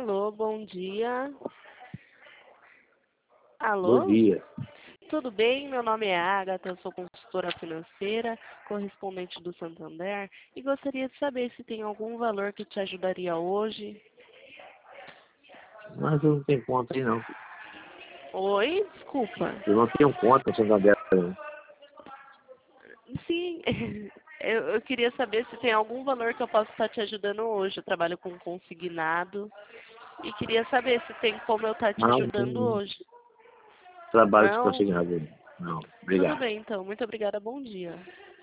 Alô, bom dia. Bom Alô? dia. Tudo bem? Meu nome é Agatha, eu sou consultora financeira, correspondente do Santander, e gostaria de saber se tem algum valor que te ajudaria hoje. Mas eu não tenho conta aí, não. Oi? Desculpa. Eu não tenho conta no Santander, não. Sim, eu queria saber se tem algum valor que eu possa estar te ajudando hoje. Eu trabalho com consignado e queria saber se tem como eu estar te Não, ajudando não hoje. trabalho de Não? consignado. Não, Tudo obrigado. bem, então. Muito obrigada. Bom dia.